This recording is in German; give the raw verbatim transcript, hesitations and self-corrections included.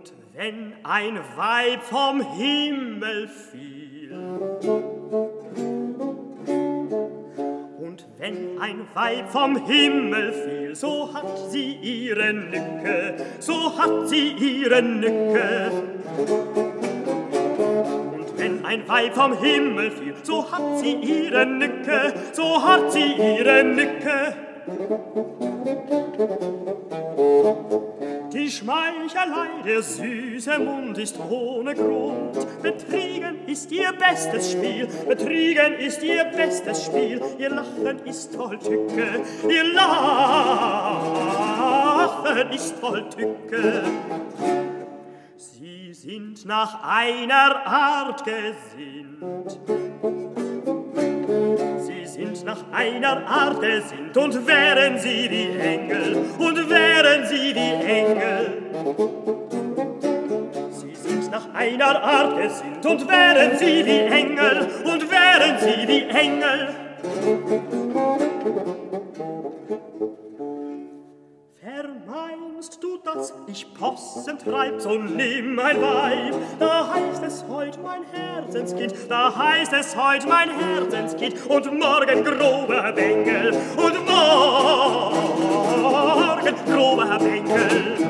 Und wenn ein Weib vom Himmel fiel, und wenn ein Weib vom Himmel fiel, so hat sie ihre Nücke, so hat sie ihre Nücke. Und wenn ein Weib vom Himmel fiel, so hat sie ihre Nücke, so hat sie ihre Nücke. Die Schmeichelei, der süße Mund ist ohne Grund. Betriegen ist ihr bestes Spiel, Betriegen ist ihr bestes Spiel. Ihr Lachen ist voll Tücke, ihr Lachen ist voll Tücke. Sie sind nach einer Art gesinnt, Sie sind nach einer Art gesinnt, und wären sie wie Engel, und wären sie wie Engel. Sie sind nach einer Art gesinnt, und wären sie wie Engel, und wären sie wie Engel. Vermeinst du, dass ich Possen treib, so nimm mein Weib. Da heißt es heut mein Herzenskind, da heißt es heut mein Herzenskind, und morgen grober Bengel, und morgen grober Bengel.